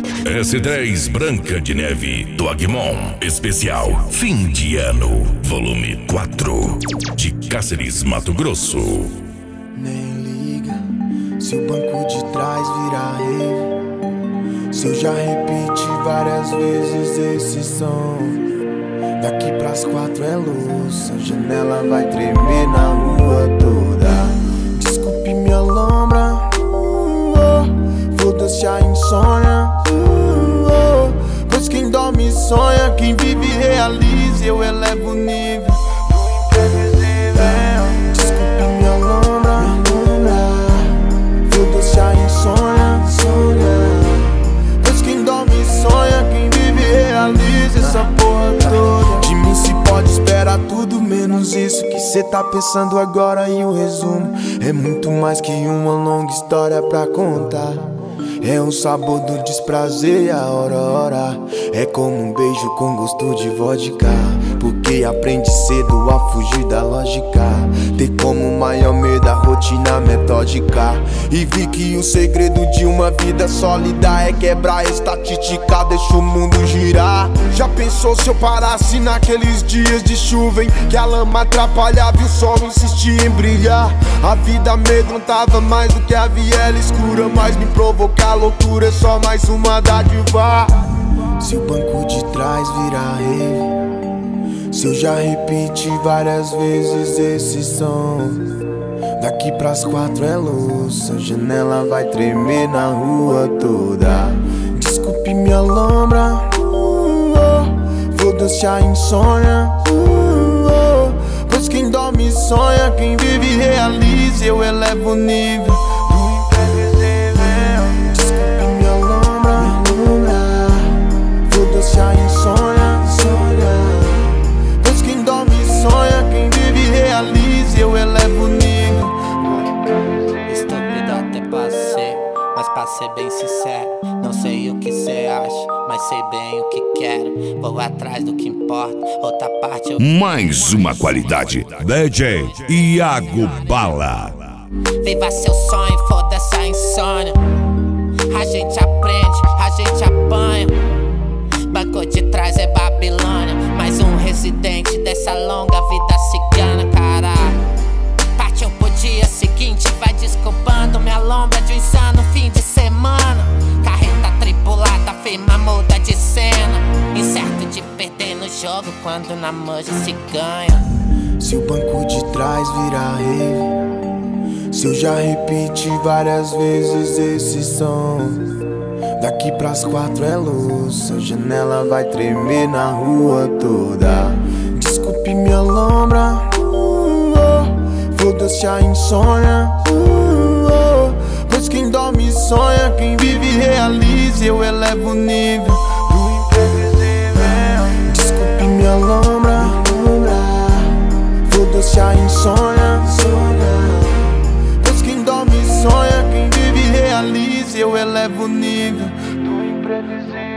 S10 Branca de Neve do Agmon, especial Fim de Ano, volume 4, de Cáceres, Mato Grosso. Nem liga se o banco de trás virar rave, se eu já repeti várias vezes esse som. Daqui pras 4 é luz, a janela vai tremer na rua toda. Desculpe minha lombra, foda-se a insônia, pois quem dorme sonha, quem vive realiza. Eu elevo o nível do imprevisível. Desculpe minha lombra, foda-se a insônia, pois quem dorme sonha, quem vive realiza. Essa porra toda de mim se pode esperar tudo menos isso que cê tá pensando agora. E o resumo é muito mais que uma longa história pra contar. É o sabor do desprazer e a hora. É como um beijo com gosto de vodka, porque aprende cedo a fugir da lógica. Ter como maior medo a rotina metódica. E vi que o segredo de uma vida sólida é quebrar a estatística, deixa o mundo girar. Já pensou se eu parasse naqueles dias de chuva em que a lama atrapalhava e o sol insistia em brilhar? A vida amedrontava mais do que a viela escura, mas me provocar loucura é só mais uma dádiva. Se o banco de trás virar rave, se eu já repeti várias vezes esse som. Daqui pras 4 é luz, a janela vai tremer na rua toda. Desculpe minha lombra, foda-se a insônia, pois quem dorme sonha, quem vive realiza. Eu elevo o nível do imprevisível. Desculpe minha lombra, foda-se a insônia, pois quem dorme sonha, quem vive realiza. Eu elevo o nível do imprevisível. Estúpido até passei, mas pra ser bem sincero, não sei o que cê acha, mas sei bem o que quero. Vou atrás do que importa, outra parte eu... Mais uma qualidade, DJ Iago Bala. Viva seu sonho, foda-se a insônia. A gente aprende, a gente apanha. Banco de trás é Babilônia, mais um residente dessa longa vida cigana, caralho. Partiu pro dia seguinte, vai desculpando minha lombra de um insano fim de semana. Carreta tripulada, firma muda de cena, incerto de perder no jogo quando na manja se ganha. Se o banco de trás virar rave, se eu já repeti várias vezes esse som. Daqui pras 4 é luz, a janela vai tremer na rua toda. Desculpe minha lombra, foda-se a insônia, pois quem dorme sonha, quem vive realiza. Eu elevo o nível do imprevisível. Desculpe minha lombra, foda-se a insônia, pois quem dorme sonha, quem vive realiza. Eu elevo o nível do imprevisível.